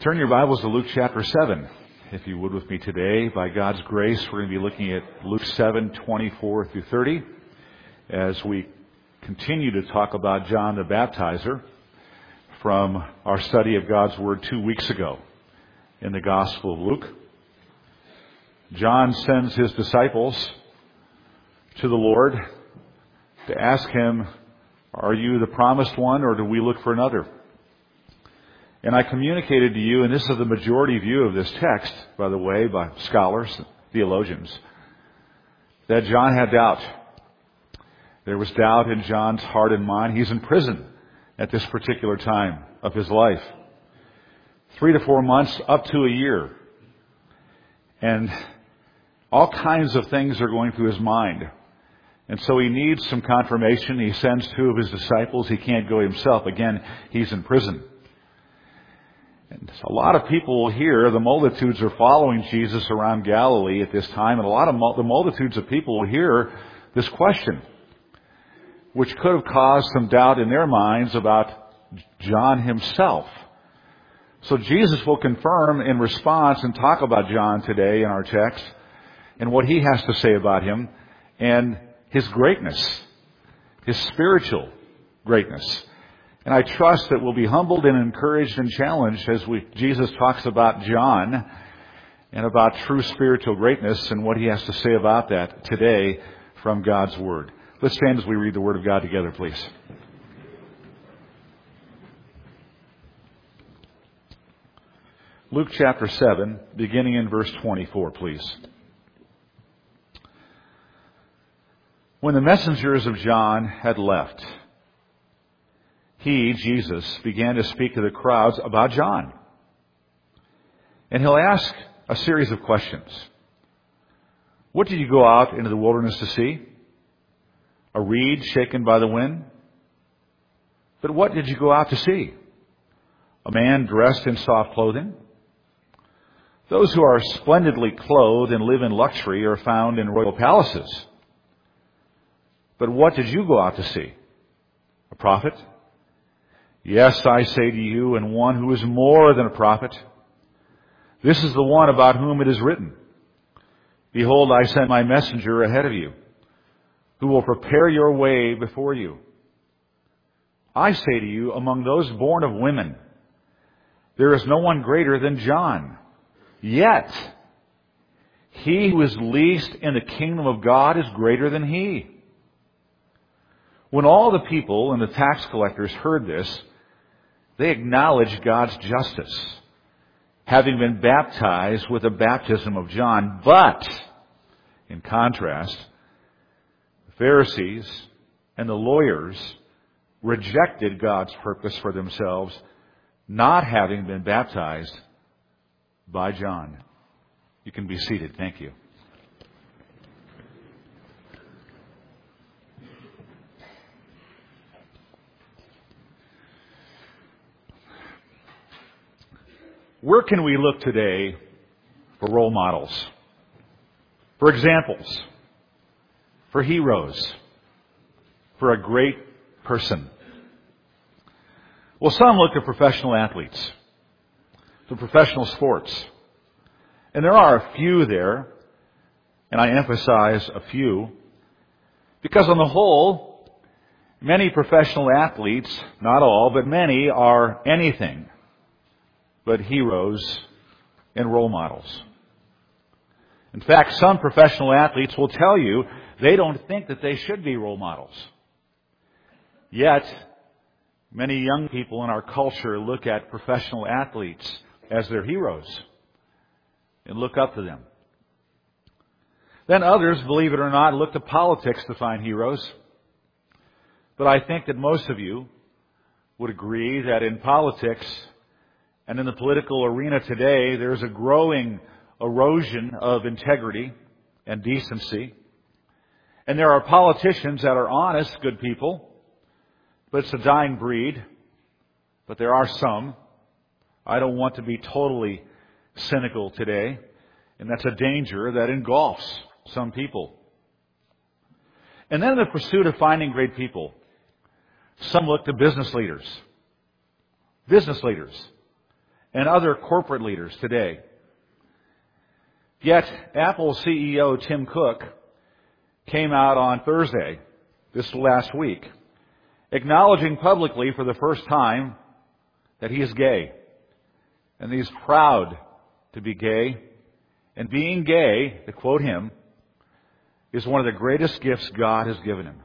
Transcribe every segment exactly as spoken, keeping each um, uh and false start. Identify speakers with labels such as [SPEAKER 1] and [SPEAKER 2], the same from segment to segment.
[SPEAKER 1] Turn your Bibles to Luke chapter seven, if you would with me today. By God's grace, we're going to be looking at Luke seven, twenty-four through thirty, as we continue to talk about John the Baptizer from our study of God's Word two weeks ago in the Gospel of Luke. John sends his disciples to the Lord to ask him, "Are you the promised one, or do we look for another?" And I communicated to you, and this is the majority view of this text, by the way, by scholars, theologians, that John had doubt. There was doubt in John's heart and mind. He's in prison at this particular time of his life. Three to four months, up to a year. And all kinds of things are going through his mind. And so he needs some confirmation. He sends two of his disciples. He can't go himself. Again, he's in prison. And a lot of people here, the multitudes are following Jesus around Galilee at this time, and a lot of the multitudes of people will hear this question, which could have caused some doubt in their minds about John himself. So Jesus will confirm in response and talk about John today in our text and what he has to say about him and his greatness, his spiritual greatness. And I trust that we'll be humbled and encouraged and challenged as we, Jesus talks about John and about true spiritual greatness and what he has to say about that today from God's Word. Let's stand as we read the Word of God together, please. Luke chapter seven, beginning in verse twenty-four, please. When the messengers of John had left, he, Jesus, began to speak to the crowds about John. And he'll ask a series of questions. What did you go out into the wilderness to see? A reed shaken by the wind? But what did you go out to see? A man dressed in soft clothing? Those who are splendidly clothed and live in luxury are found in royal palaces. But what did you go out to see? A prophet? Yes, I say to you, and one who is more than a prophet. This is the one about whom it is written, "Behold, I send my messenger ahead of you, who will prepare your way before you." I say to you, among those born of women, there is no one greater than John. Yet, he who is least in the kingdom of God is greater than he. When all the people and the tax collectors heard this, they acknowledged God's justice, having been baptized with the baptism of John. But, in contrast, the Pharisees and the lawyers rejected God's purpose for themselves, not having been baptized by John. You can be seated. Thank you. Where can we look today for role models, for examples, for heroes, for a great person? Well, some look at professional athletes, to professional sports. And there are a few there, and I emphasize a few, because on the whole, many professional athletes, not all, but many, are anything but heroes and role models. In fact, some professional athletes will tell you they don't think that they should be role models. Yet, many young people in our culture look at professional athletes as their heroes and look up to them. Then others, believe it or not, look to politics to find heroes. But I think that most of you would agree that in politics and in the political arena today, there's a growing erosion of integrity and decency. And there are politicians that are honest, good people, but it's a dying breed. But there are some. I don't want to be totally cynical today, and that's a danger that engulfs some people. And then in the pursuit of finding great people, some look to business leaders. Business leaders. and other corporate leaders today. Yet, Apple C E O Tim Cook came out on Thursday, this last week, acknowledging publicly for the first time that he is gay. And he's proud to be gay. And being gay, to quote him, is one of the greatest gifts God has given him.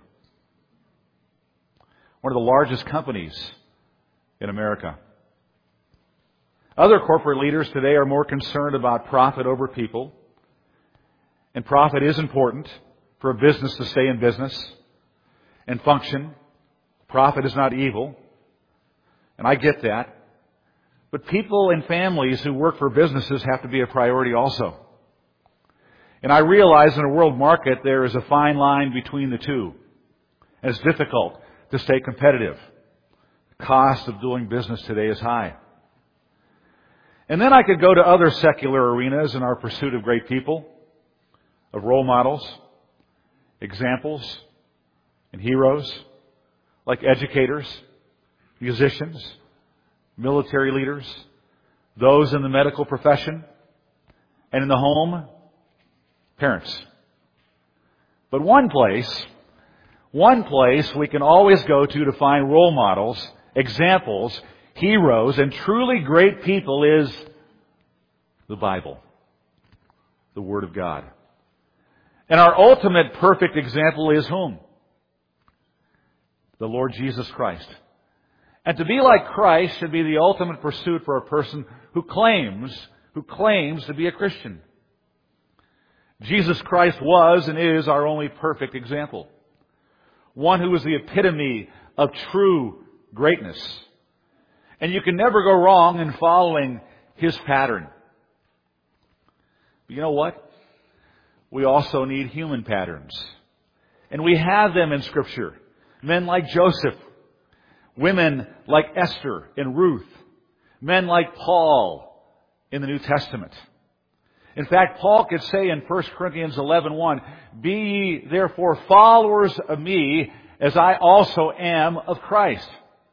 [SPEAKER 1] One of the largest companies in America. Other corporate leaders today are more concerned about profit over people. And profit is important for a business to stay in business and function. Profit is not evil. And I get that. But people and families who work for businesses have to be a priority also. And I realize in a world market there is a fine line between the two. And it's difficult to stay competitive. The cost of doing business today is high. And then I could go to other secular arenas in our pursuit of great people, of role models, examples, and heroes, like educators, musicians, military leaders, those in the medical profession, and in the home, parents. But one place, one place we can always go to to find role models, examples, heroes, and truly great people is the Bible, the Word of God. And our ultimate perfect example is whom? The Lord Jesus Christ. And to be like Christ should be the ultimate pursuit for a person who claims, who claims to be a Christian. Jesus Christ was and is our only perfect example. One who is the epitome of true greatness. And you can never go wrong in following His pattern. But you know what? We also need human patterns. And we have them in Scripture. Men like Joseph. Women like Esther and Ruth. Men like Paul in the New Testament. In fact, Paul could say in First Corinthians eleven one, "Be ye therefore followers of me, as I also am of Christ."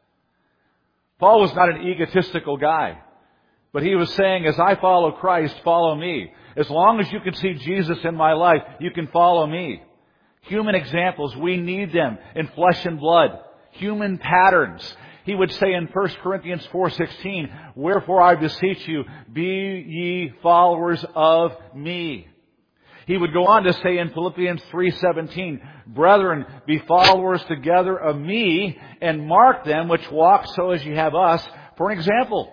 [SPEAKER 1] Paul was not an egotistical guy, but he was saying, as I follow Christ, follow me. As long as you can see Jesus in my life, you can follow me. Human examples, we need them in flesh and blood. Human patterns. He would say in First Corinthians four sixteen, "Wherefore I beseech you, be ye followers of me." He would go on to say in Philippians three seventeen, "Brethren, be followers together of me, and mark them which walk so as ye have us for an example."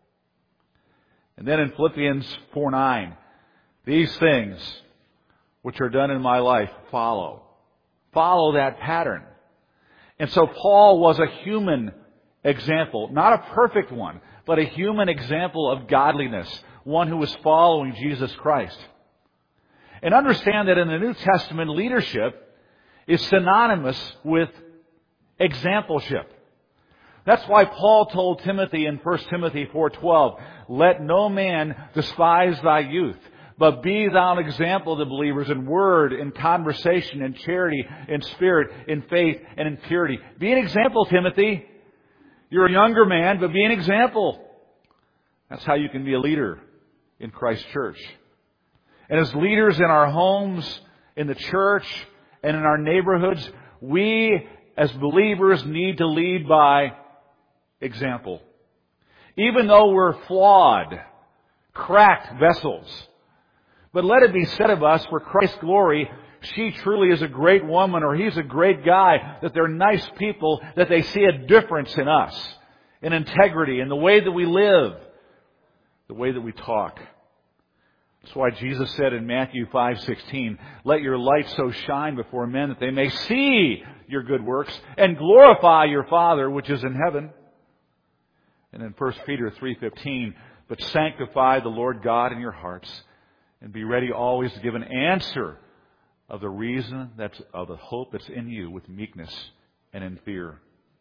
[SPEAKER 1] And then in Philippians four nine, "These things which are done in my life, follow." Follow that pattern. And so Paul was a human example, not a perfect one, but a human example of godliness, one who was following Jesus Christ. And understand that in the New Testament, leadership is synonymous with exampleship. That's why Paul told Timothy in First Timothy four twelve, "Let no man despise thy youth, but be thou an example to believers in word, in conversation, in charity, in spirit, in faith, and in purity." Be an example, Timothy. You're a younger man, but be an example. That's how you can be a leader in Christ's church. And as leaders in our homes, in the church, and in our neighborhoods, we as believers need to lead by example. Even though we're flawed, cracked vessels. But let it be said of us, for Christ's glory, she truly is a great woman, or he's a great guy, that they're nice people, that they see a difference in us, in integrity, in the way that we live, the way that we talk. That's why Jesus said in Matthew five sixteen, "Let your light so shine before men that they may see your good works and glorify your Father which is in heaven." And in First Peter three fifteen, "But sanctify the Lord God in your hearts, and be ready always to give an answer of the reason that's of the hope that's in you with meekness and in fear."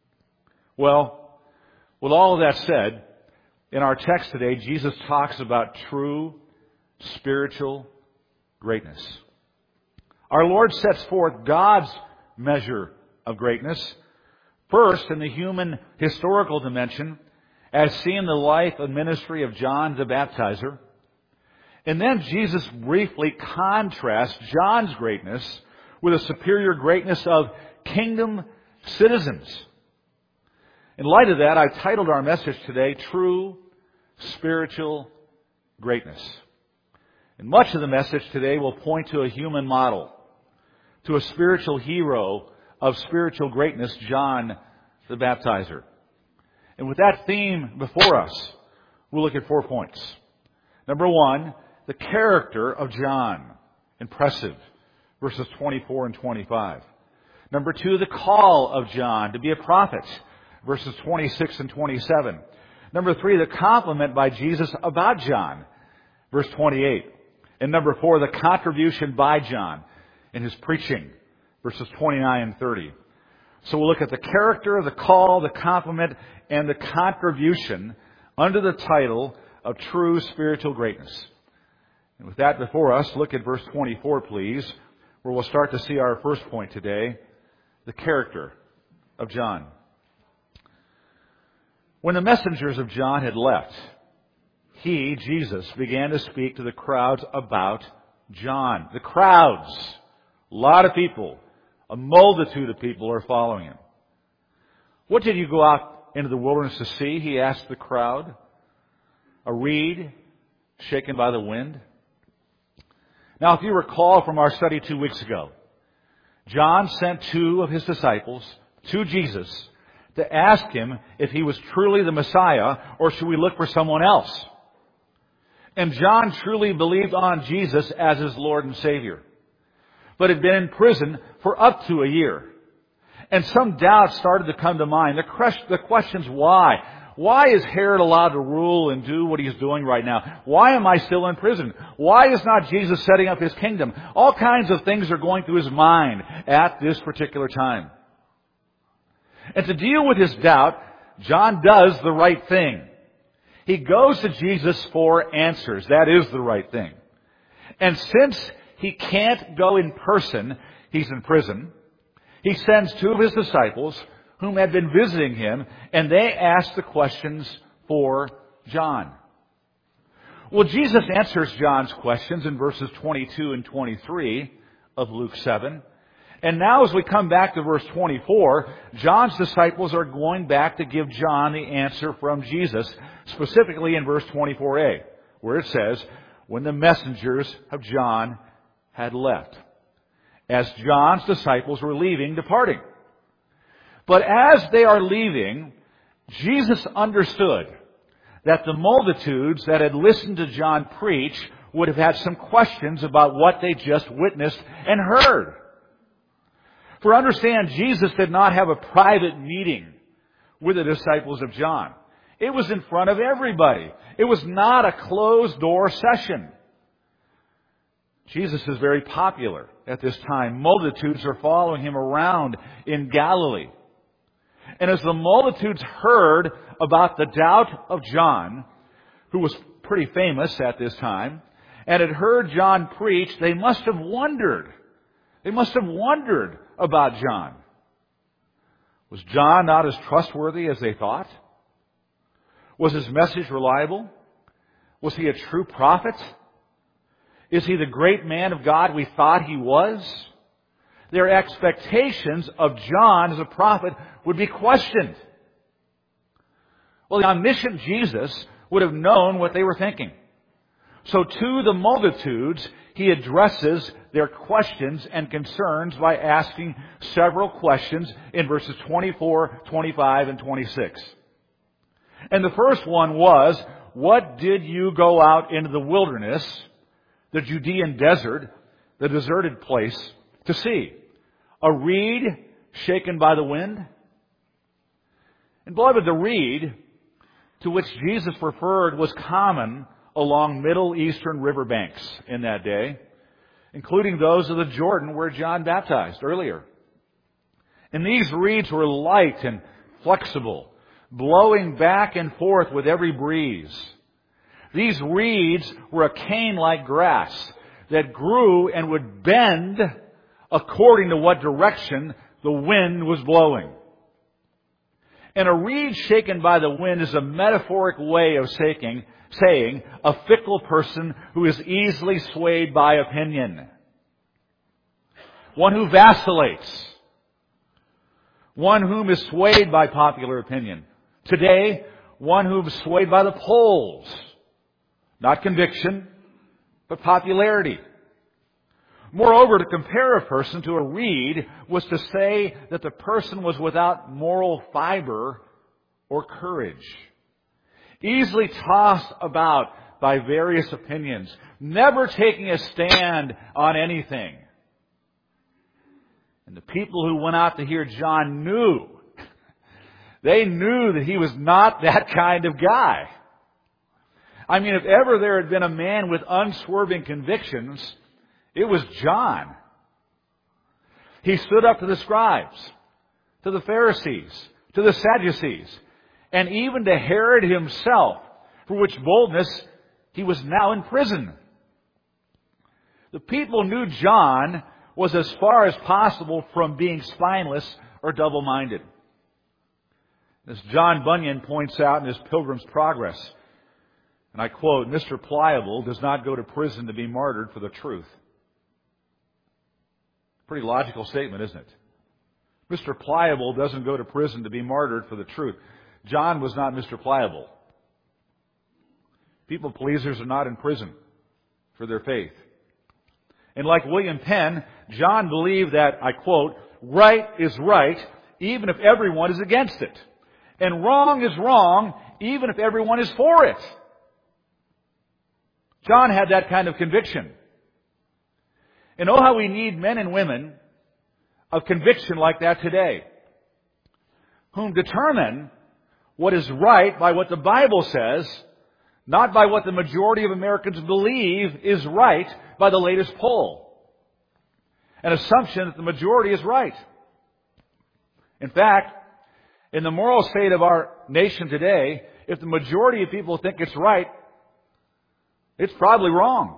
[SPEAKER 1] Well, with all of that said, in our text today, Jesus talks about true spiritual greatness. Our Lord sets forth God's measure of greatness, first in the human historical dimension, as seen in the life and ministry of John the Baptizer. And then Jesus briefly contrasts John's greatness with the superior greatness of kingdom citizens. In light of that, I titled our message today, True Spiritual Greatness. And much of the message today will point to a human model, to a spiritual hero of spiritual greatness, John the Baptizer. And with that theme before us, we'll look at four points. Number one, the character of John. Impressive. Verses twenty-four and twenty-five. Number two, the call of John to be a prophet. Verses twenty-six and twenty-seven. Number three, the compliment by Jesus about John. Verse twenty-eight. And number four, the contribution by John in his preaching. Verses twenty-nine and thirty. So we'll look at the character, the call, the compliment, and the contribution under the title of True Spiritual Greatness. And with that before us, look at verse twenty-four, please, where we'll start to see our first point today, the character of John. When the messengers of John had left, he, Jesus, began to speak to the crowds about John. The crowds, a lot of people, a multitude of people are following him. What did you go out into the wilderness to see? He asked the crowd. A reed shaken by the wind. Now, if you recall from our study two weeks ago, John sent two of his disciples to Jesus to ask him if he was truly the Messiah or should we look for someone else. And John truly believed on Jesus as his Lord and Savior, but had been in prison for up to a year. And some doubt started to come to mind. The questions, why? Why is Herod allowed to rule and do what he's doing right now? Why am I still in prison? Why is not Jesus setting up his kingdom? All kinds of things are going through his mind at this particular time. And to deal with his doubt, John does the right thing. He goes to Jesus for answers. That is the right thing. And since he can't go in person, he's in prison, he sends two of his disciples whom had been visiting him, and they ask the questions for John. Well, Jesus answers John's questions in verses twenty-two and twenty-three of Luke seven. And now as we come back to verse twenty-four, John's disciples are going back to give John the answer from Jesus, specifically in verse twenty-four a, where it says, when the messengers of John had left, as John's disciples were leaving, departing. But as they are leaving, Jesus understood that the multitudes that had listened to John preach would have had some questions about what they just witnessed and heard. For understand, Jesus did not have a private meeting with the disciples of John. It was in front of everybody. It was not a closed-door session. Jesus is very popular at this time. Multitudes are following him around in Galilee. And as the multitudes heard about the doubt of John, who was pretty famous at this time, and had heard John preach, they must have wondered. They must have wondered about John. Was John not as trustworthy as they thought? Was his message reliable? Was he a true prophet? Is he the great man of God we thought he was? Their expectations of John as a prophet would be questioned. Well, the omniscient Jesus would have known what they were thinking. So to the multitudes, he addresses their questions and concerns by asking several questions in verses twenty-four, twenty-five, and twenty-six. And the first one was, what did you go out into the wilderness, the Judean desert, the deserted place, to see? A reed shaken by the wind? And beloved, the reed to which Jesus referred was common along Middle Eastern riverbanks in that day, including those of the Jordan where John baptized earlier. And these reeds were light and flexible, blowing back and forth with every breeze. These reeds were a cane-like grass that grew and would bend according to what direction the wind was blowing. And a reed shaken by the wind is a metaphoric way of saying, saying a fickle person who is easily swayed by opinion. One who vacillates. One whom is swayed by popular opinion. Today, one who is swayed by the polls. Not conviction, but popularity. Moreover, to compare a person to a reed was to say that the person was without moral fiber or courage. Easily tossed about by various opinions, never taking a stand on anything. And the people who went out to hear John knew, they knew that he was not that kind of guy. I mean, if ever there had been a man with unswerving convictions, it was John. He stood up to the scribes, to the Pharisees, to the Sadducees, and even to Herod himself, for which boldness he was now in prison. The people knew John was as far as possible from being spineless or double-minded. As John Bunyan points out in his Pilgrim's Progress, and I quote, Mister Pliable does not go to prison to be martyred for the truth. Pretty logical statement, isn't it? Mister Pliable doesn't go to prison to be martyred for the truth. John was not Mister Pliable. People pleasers are not in prison for their faith. And like William Penn, John believed that, I quote, right is right even if everyone is against it. And wrong is wrong even if everyone is for it. John had that kind of conviction. And oh, how we need men and women of conviction like that today, whom determine what is right by what the Bible says, not by what the majority of Americans believe is right by the latest poll. An assumption that the majority is right. In fact, in the moral state of our nation today, if the majority of people think it's right, it's probably wrong.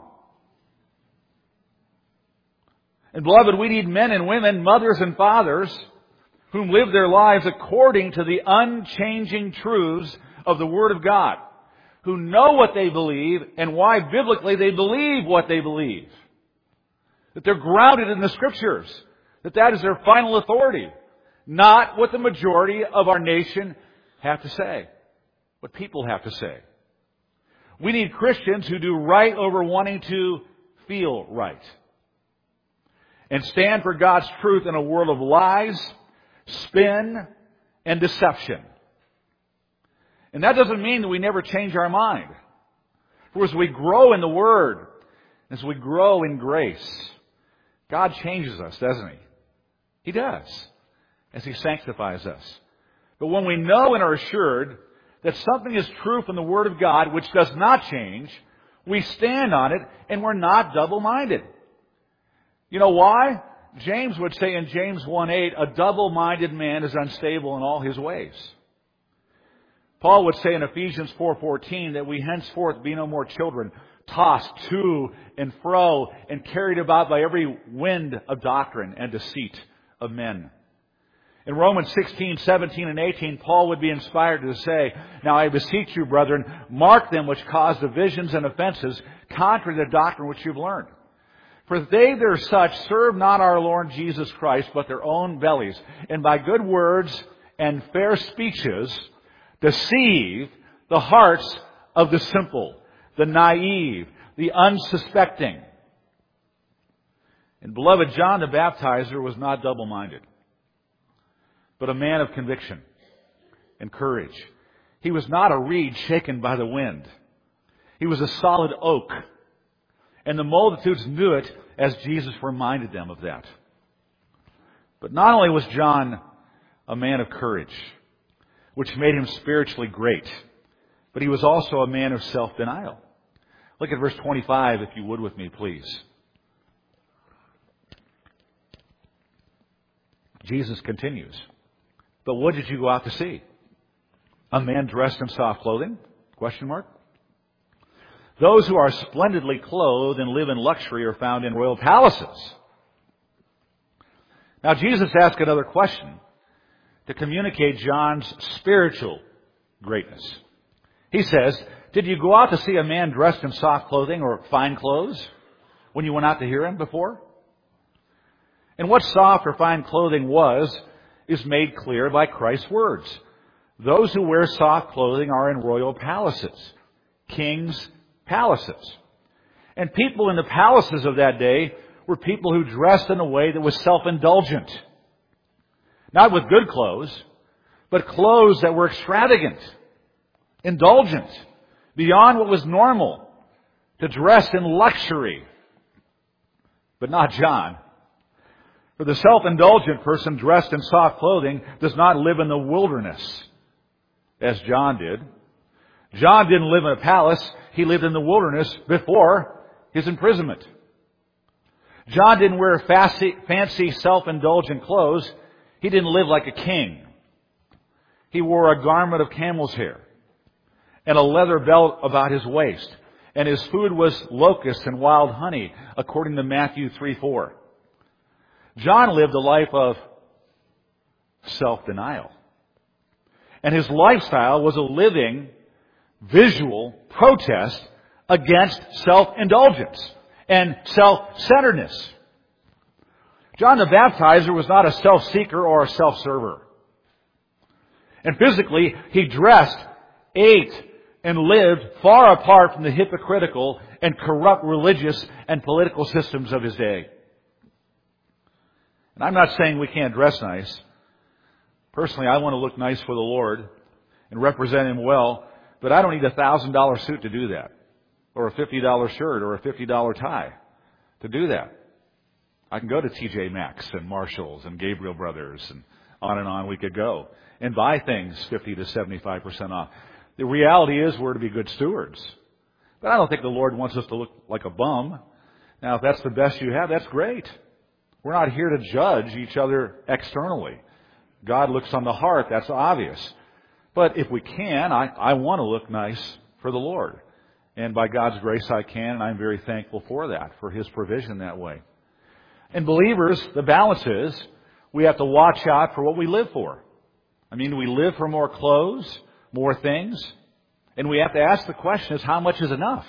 [SPEAKER 1] And beloved, we need men and women, mothers and fathers, whom live their lives according to the unchanging truths of the Word of God, who know what they believe and why biblically they believe what they believe. That they're grounded in the Scriptures. That that is their final authority. Not what the majority of our nation have to say. What people have to say. We need Christians who do right over wanting to feel right. And stand for God's truth in a world of lies, spin, and deception. And that doesn't mean that we never change our mind. For as we grow in the Word, as we grow in grace, God changes us, doesn't He? He does, as He sanctifies us. But when we know and are assured that something is true from the Word of God, which does not change, we stand on it and we're not double-minded. You know why? James would say in James one eight, a double-minded man is unstable in all his ways. Paul would say in Ephesians four fourteen that we henceforth be no more children, tossed to and fro and carried about by every wind of doctrine and deceit of men. In Romans sixteen, seventeen, and eighteen, Paul would be inspired to say, now I beseech you, brethren, mark them which cause divisions and offenses, contrary to the doctrine which you've learned. For they that are such serve not our Lord Jesus Christ, but their own bellies, and by good words and fair speeches deceive the hearts of the simple, the naive, the unsuspecting. And beloved, John the Baptizer was not double-minded, but a man of conviction and courage. He was not a reed shaken by the wind. He was a solid oak. And the multitudes knew it as Jesus reminded them of that. But not only was John a man of courage, which made him spiritually great, but he was also a man of self-denial. Look at verse twenty-five, if you would with me, please. Jesus continues. But what did you go out to see? A man dressed in soft clothing? Question mark. Those who are splendidly clothed and live in luxury are found in royal palaces. Now Jesus asked another question. to communicate John's spiritual greatness. He says, "Did you go out to see a man dressed in soft clothing or fine clothes when you went out to hear him before?" And what soft or fine clothing was is made clear by Christ's words. Those who wear soft clothing are in royal palaces, kings' palaces. And people in the palaces of that day were people who dressed in a way that was self-indulgent. Not with good clothes, but clothes that were extravagant, indulgent, beyond what was normal, to dress in luxury. But not John. For the self-indulgent person dressed in soft clothing does not live in the wilderness, as John did. John didn't live in a palace. He lived in the wilderness before his imprisonment. John didn't wear fancy, fancy self-indulgent clothes. He didn't live like a king. He wore a garment of camel's hair and a leather belt about his waist. And his food was locusts and wild honey, according to Matthew three four. John lived a life of self-denial. And his lifestyle was a living, visual protest against self-indulgence and self-centeredness. John the Baptizer was not a self-seeker or a self-server. And physically, he dressed, ate, and lived far apart from the hypocritical and corrupt religious and political systems of his day. And I'm not saying we can't dress nice. Personally, I want to look nice for the Lord and represent Him well, but I don't need a one thousand dollars suit to do that, or a fifty dollars shirt, or a fifty dollars tie to do that. I can go to T J Maxx and Marshalls and Gabriel Brothers and on and on we could go and buy things fifty to seventy-five percent off. The reality is we're to be good stewards. But I don't think the Lord wants us to look like a bum. Now, if that's the best you have, that's great. We're not here to judge each other externally. God looks on the heart, that's obvious. But if we can, I, I want to look nice for the Lord. And by God's grace I can, and I'm very thankful for that, for His provision that way. And believers, the balance is, we have to watch out for what we live for. I mean, we live for more clothes, more things, and we have to ask the question is, how much is enough?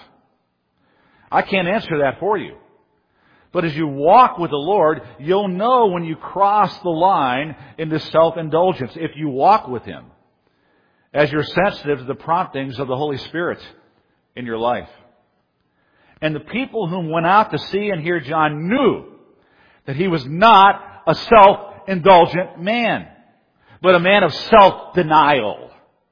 [SPEAKER 1] I can't answer that for you. But as you walk with the Lord, you'll know when you cross the line into self-indulgence, if you walk with Him, as you're sensitive to the promptings of the Holy Spirit in your life. And the people whom went out to see and hear John knew that he was not a self-indulgent man, but a man of self-denial.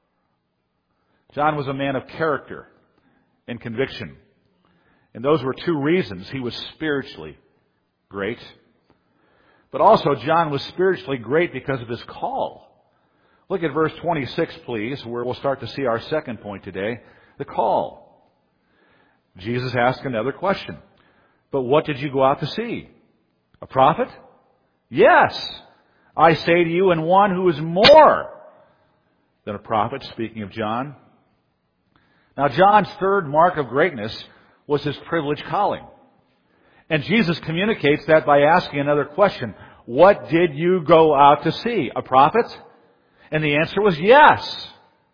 [SPEAKER 1] John was a man of character and conviction. And those were two reasons he was spiritually great. But also John was spiritually great because of his call. Look at verse twenty-six, please, where we'll start to see our second point today, the call. Jesus asked another question. But what did you go out to see? A prophet? Yes, I say to you, and one who is more than a prophet, speaking of John. Now, John's third mark of greatness was his privileged calling. And Jesus communicates that by asking another question. What did you go out to see? A prophet? And the answer was yes.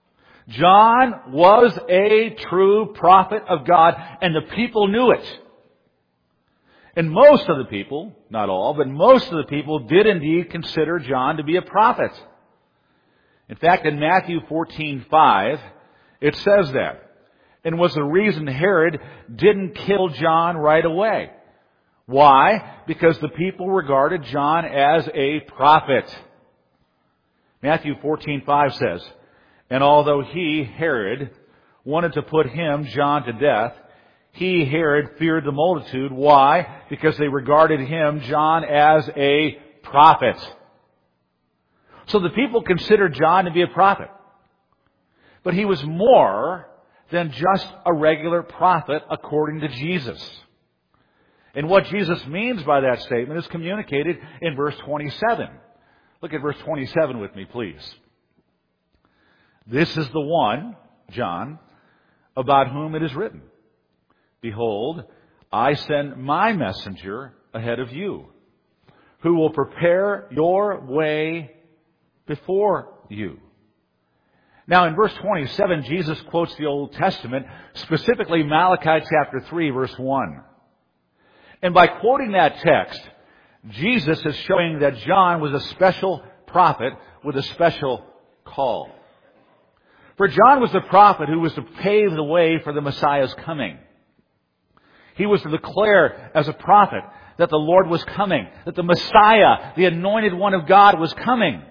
[SPEAKER 1] John was a true prophet of God, and the people knew it. And most of the people, not all, but most of the people did indeed consider John to be a prophet. In fact, in Matthew fourteen five, it says that. And was the reason Herod didn't kill John right away. Why? Because the people regarded John as a prophet. Matthew fourteen five says, and although he, Herod, wanted to put him, John, to death, he, Herod, feared the multitude. Why? Because they regarded him, John, as a prophet. So the people considered John to be a prophet. But he was more than just a regular prophet according to Jesus. And what Jesus means by that statement is communicated in verse twenty-seven. Look at verse twenty-seven with me, please. This is the one, John, about whom it is written, behold, I send my messenger ahead of you, who will prepare your way before you. Now in verse twenty-seven, Jesus quotes the Old Testament, specifically Malachi chapter three, verse one. And by quoting that text, Jesus is showing that John was a special prophet with a special call. For John was the prophet who was to pave the way for the Messiah's coming. He was to declare as a prophet that the Lord was coming, that the Messiah, the anointed one of God, was coming.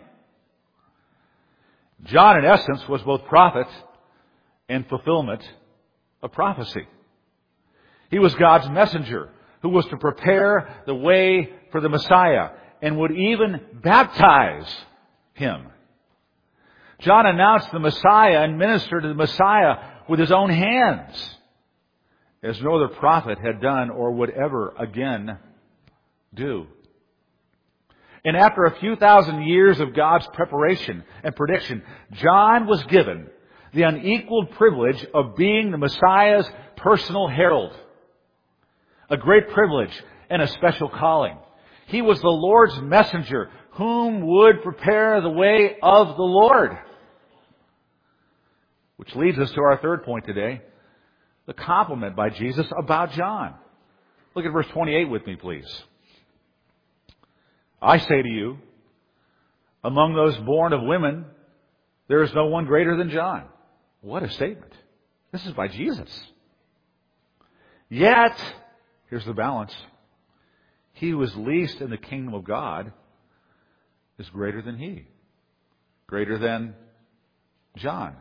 [SPEAKER 1] John, in essence, was both prophet and fulfillment of prophecy. He was God's messenger who was to prepare the way for the Messiah and would even baptize him. John announced the Messiah and ministered to the Messiah with his own hands, as no other prophet had done or would ever again do. And after a few thousand years of God's preparation and prediction, John was given the unequaled privilege of being the Messiah's personal herald. A great privilege and a special calling. He was the Lord's messenger whom would prepare the way of the Lord. Which leads us to our third point today, the compliment by Jesus about John. Look at verse twenty-eight with me, please. I say to you, among those born of women, there is no one greater than John. What a statement. This is by Jesus. Yet, here's the balance. He who is least in the kingdom of God is greater than he. Greater than John.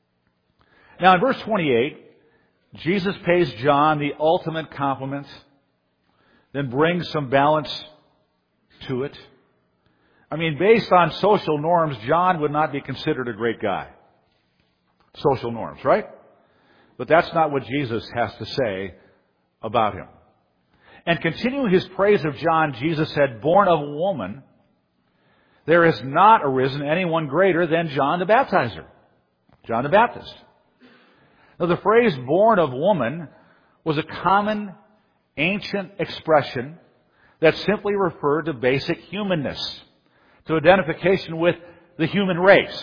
[SPEAKER 1] Now in verse twenty-eight, Jesus pays John the ultimate compliment, then brings some balance to it. I mean, based on social norms, John would not be considered a great guy. Social norms, right? But that's not what Jesus has to say about him. And continuing his praise of John, Jesus said, born of a woman, there has not arisen anyone greater than John the Baptizer. John the Baptist. Now the phrase born of woman was a common ancient expression that simply referred to basic humanness, to identification with the human race.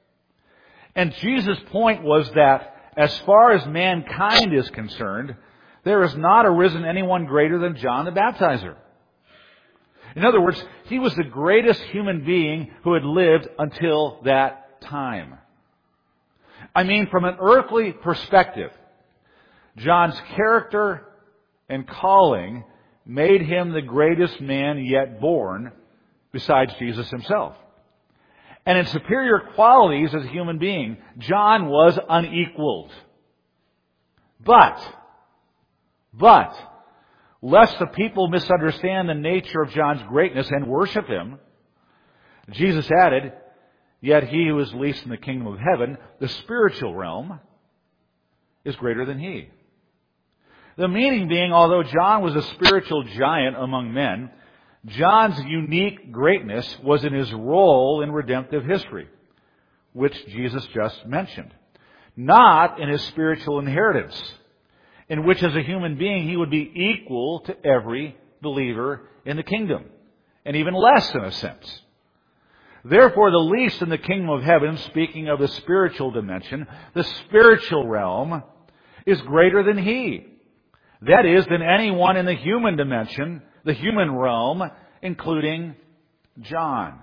[SPEAKER 1] And Jesus' point was that as far as mankind is concerned, there has not arisen anyone greater than John the Baptizer. In other words, he was the greatest human being who had lived until that time. I mean, from an earthly perspective, John's character and calling made him the greatest man yet born besides Jesus himself. And in superior qualities as a human being, John was unequaled. But, but, lest the people misunderstand the nature of John's greatness and worship him, Jesus added, yet he who is least in the kingdom of heaven, the spiritual realm, is greater than he. The meaning being, although John was a spiritual giant among men, John's unique greatness was in his role in redemptive history, which Jesus just mentioned. Not in his spiritual inheritance, in which as a human being he would be equal to every believer in the kingdom, and even less in a sense. Therefore, the least in the kingdom of heaven, speaking of the spiritual dimension, the spiritual realm, is greater than he. That is, than anyone in the human dimension, the human realm, including John.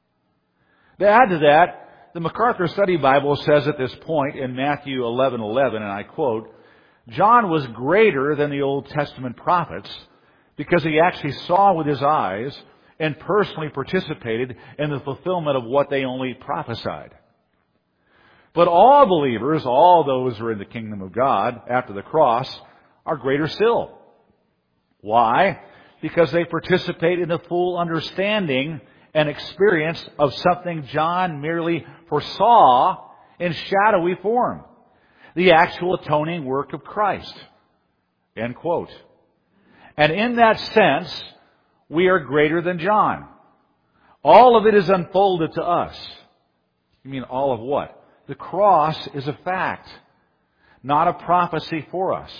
[SPEAKER 1] To add to that, the MacArthur Study Bible says at this point in Matthew eleven eleven, and I quote, John was greater than the Old Testament prophets because he actually saw with his eyes and personally participated in the fulfillment of what they only prophesied. But all believers, all those who are in the kingdom of God after the cross, are greater still. Why? Because they participate in the full understanding and experience of something John merely foresaw in shadowy form. The actual atoning work of Christ. End quote. And in that sense, we are greater than John. All of it is unfolded to us. You mean all of what? The cross is a fact, not a prophecy for us.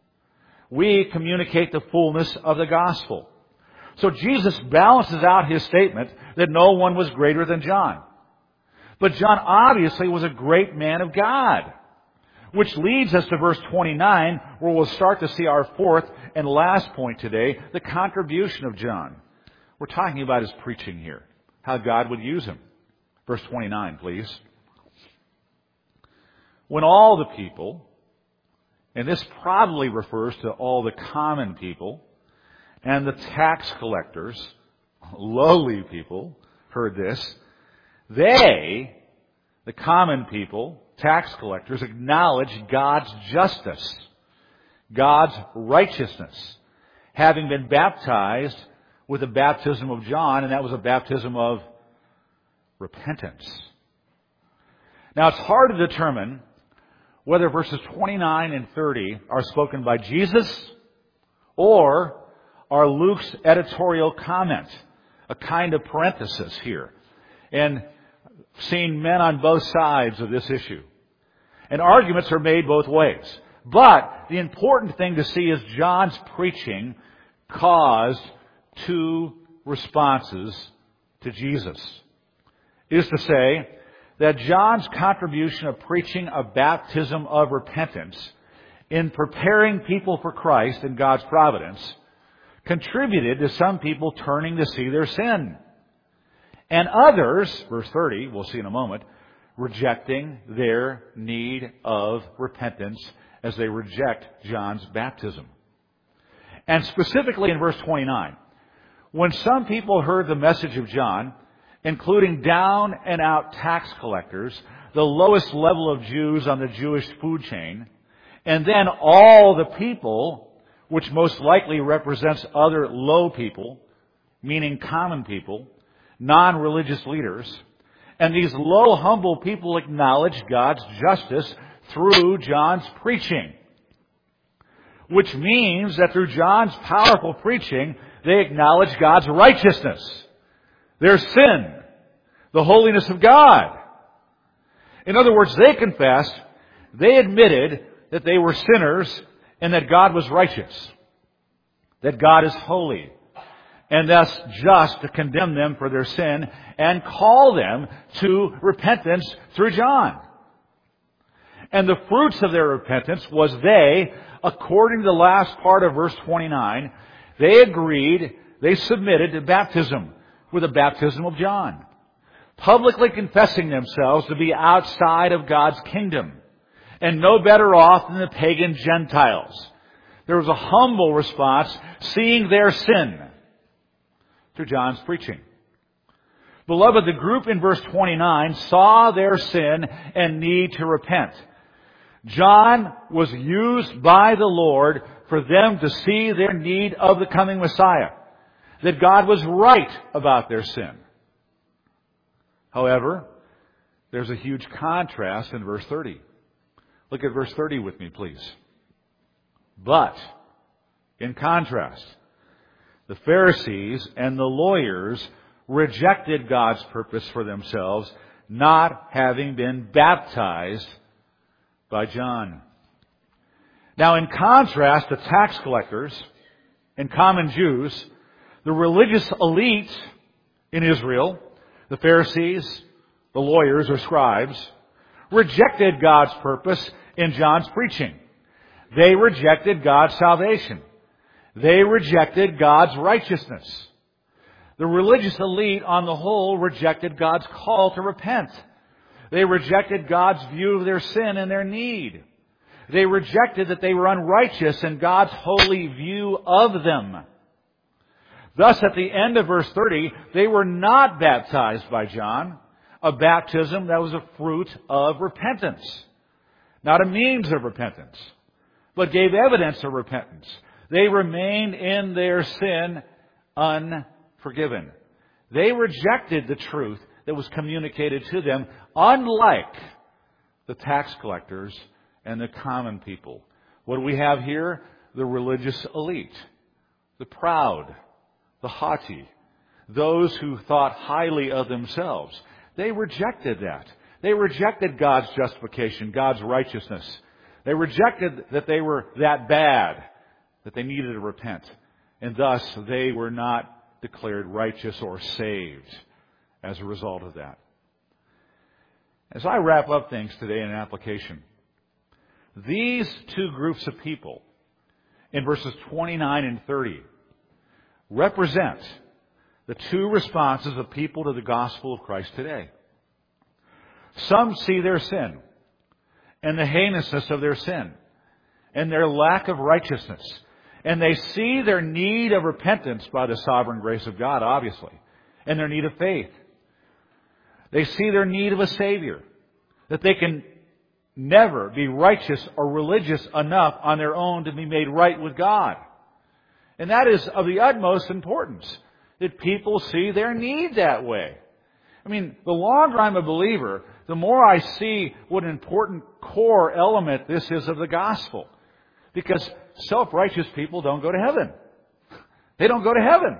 [SPEAKER 1] We communicate the fullness of the gospel. So Jesus balances out his statement that no one was greater than John. But John obviously was a great man of God. Which leads us to verse twenty-nine, where we'll start to see our fourth and last point today, the contribution of John. We're talking about his preaching here, how God would use him. Verse twenty-nine, please. When all the people, and this probably refers to all the common people, and the tax collectors, lowly people, heard this, they, the common people, tax collectors, acknowledge God's justice, God's righteousness, having been baptized with the baptism of John, and that was a baptism of repentance. Now, it's hard to determine whether verses twenty-nine and thirty are spoken by Jesus or are Luke's editorial comment, a kind of parenthesis here, and seeing men on both sides of this issue. And arguments are made both ways. But the important thing to see is John's preaching caused two responses to Jesus. It is to say that John's contribution of preaching a baptism of repentance in preparing people for Christ in God's providence contributed to some people turning to see their sin. And others, verse thirty, we'll see in a moment, rejecting their need of repentance as they reject John's baptism. And specifically in verse twenty-nine, when some people heard the message of John, including down and out tax collectors, the lowest level of Jews on the Jewish food chain, and then all the people, which most likely represents other low people, meaning common people, non-religious leaders, and these low, humble people acknowledge God's justice through John's preaching. Which means that through John's powerful preaching, they acknowledge God's righteousness, their sin, the holiness of God. In other words, they confessed, they admitted that they were sinners and that God was righteous, that God is holy, and thus just to condemn them for their sin and call them to repentance through John. And the fruits of their repentance was they, according to the last part of verse twenty-nine, they agreed, they submitted to baptism with the baptism of John, publicly confessing themselves to be outside of God's kingdom and no better off than the pagan Gentiles. There was a humble response, seeing their sin through John's preaching. Beloved, the group in verse twenty-nine saw their sin and need to repent. John was used by the Lord for them to see their need of the coming Messiah, that God was right about their sin. However, there's a huge contrast in verse thirty. Look at verse thirty with me, please. But, in contrast, the Pharisees and the lawyers rejected God's purpose for themselves, not having been baptized by John. Now, in contrast to tax collectors and common Jews, the religious elite in Israel, the Pharisees, the lawyers or scribes, rejected God's purpose in John's preaching. They rejected God's salvation. They rejected God's righteousness. The religious elite on the whole rejected God's call to repent. They rejected God's view of their sin and their need. They rejected that they were unrighteous in God's holy view of them. Thus, at the end of verse thirty, they were not baptized by John, a baptism that was a fruit of repentance, not a means of repentance, but gave evidence of repentance. They remained in their sin unforgiven. They rejected the truth that was communicated to them, unlike the tax collectors and the common people. What do we have here? The religious elite, the proud, the haughty, those who thought highly of themselves. They rejected that. They rejected God's justification, God's righteousness. They rejected that they were that bad, that they needed to repent. And thus, they were not declared righteous or saved as a result of that. As I wrap up things today in an application, these two groups of people in verses twenty-nine and thirty represent the two responses of people to the gospel of Christ today. Some see their sin and the heinousness of their sin and their lack of righteousness. And they see their need of repentance by the sovereign grace of God, obviously, and their need of faith. They see their need of a Savior, that they can never be righteous or religious enough on their own to be made right with God. And that is of the utmost importance, that people see their need that way. I mean, the longer I'm a believer, the more I see what an important core element this is of the gospel. Because self-righteous people don't go to heaven. They don't go to heaven.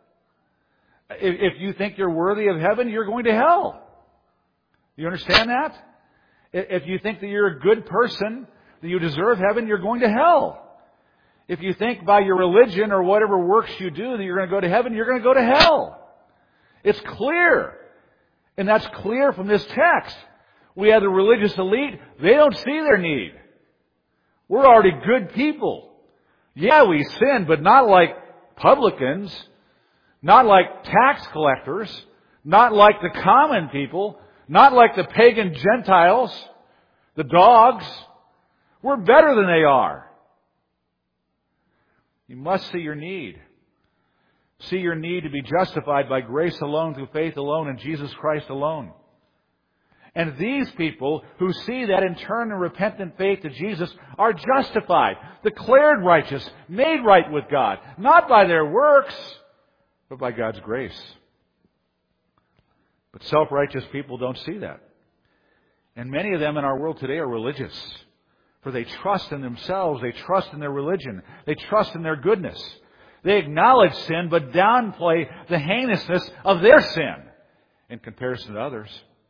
[SPEAKER 1] If you think you're worthy of heaven, you're going to hell. You understand that? If you think that you're a good person, that you deserve heaven, you're going to hell. If you think by your religion or whatever works you do that you're going to go to heaven, you're going to go to hell. It's clear. And that's clear from this text. We have the religious elite. They don't see their need. We're already good people. Yeah, we sin, but not like publicans, not like tax collectors, not like the common people, not like the pagan Gentiles, the dogs. We're better than they are. You must see your need. See your need to be justified by grace alone, through faith alone, in Jesus Christ alone. And these people who see that and turn in repentant faith to Jesus are justified, declared righteous, made right with God, not by their works, but by God's grace. But self-righteous people don't see that. And many of them in our world today are religious. For they trust in themselves, they trust in their religion, they trust in their goodness. They acknowledge sin, but downplay the heinousness of their sin in comparison to others.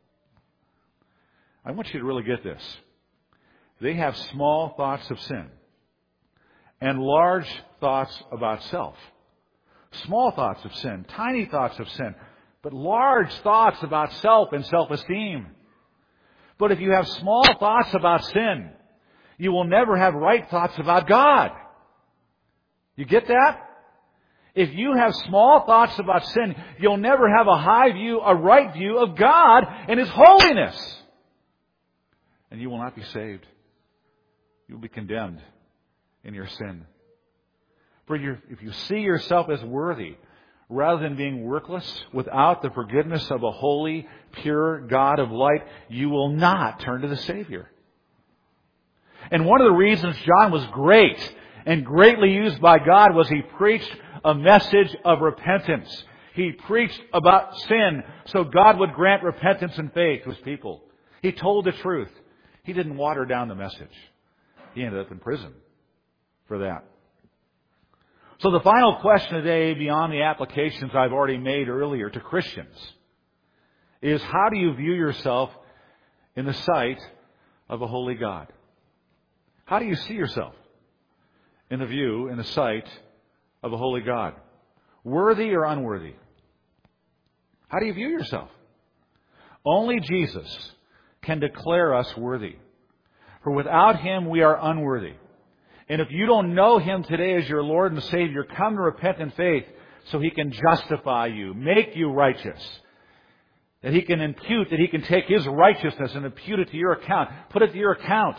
[SPEAKER 1] I want you to really get this. They have small thoughts of sin and large thoughts about self. Small thoughts of sin, tiny thoughts of sin, but large thoughts about self and self-esteem. But if you have small thoughts about sin, you will never have right thoughts about God. You get that? If you have small thoughts about sin, you'll never have a high view, a right view of God and His holiness. And you will not be saved. You will be condemned in your sin. For if you see yourself as worthy, rather than being worthless, without the forgiveness of a holy, pure God of light, you will not turn to the Savior. And one of the reasons John was great and greatly used by God was he preached a message of repentance. He preached about sin so God would grant repentance and faith to His people. He told the truth. He didn't water down the message. He ended up in prison for that. So the final question today, beyond the applications I've already made earlier to Christians, is how do you view yourself in the sight of a holy God? How do you see yourself in the view, in the sight of a holy God? Worthy or unworthy? How do you view yourself? Only Jesus can declare us worthy. For without Him, we are unworthy. And if you don't know Him today as your Lord and Savior, come to repentant faith so He can justify you, make you righteous. That He can impute, that He can take His righteousness and impute it to your account, put it to your account.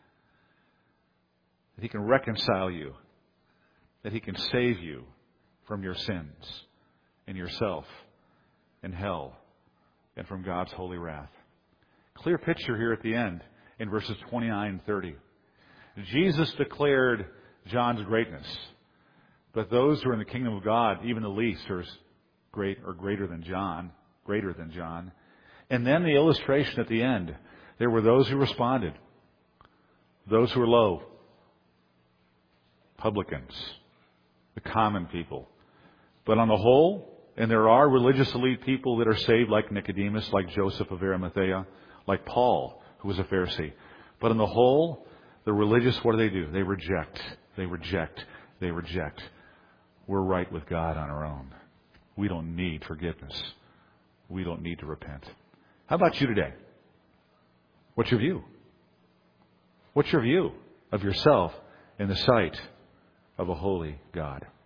[SPEAKER 1] That He can reconcile you, that He can save you from your sins and yourself and hell and from God's holy wrath. Clear picture here at the end in verses twenty-nine and thirty. Jesus declared John's greatness, but those who are in the kingdom of God, even the least, are great or greater than John, greater than John. And then the illustration at the end, there were those who responded, those who were low, publicans, the common people. But on the whole, and there are religious elite people that are saved like Nicodemus, like Joseph of Arimathea, like Paul, who was a Pharisee. But on the whole, the religious, what do they do? They reject. They reject. They reject. We're right with God on our own. We don't need forgiveness. We don't need to repent. How about you today? What's your view? What's your view of yourself in the sight of a holy God?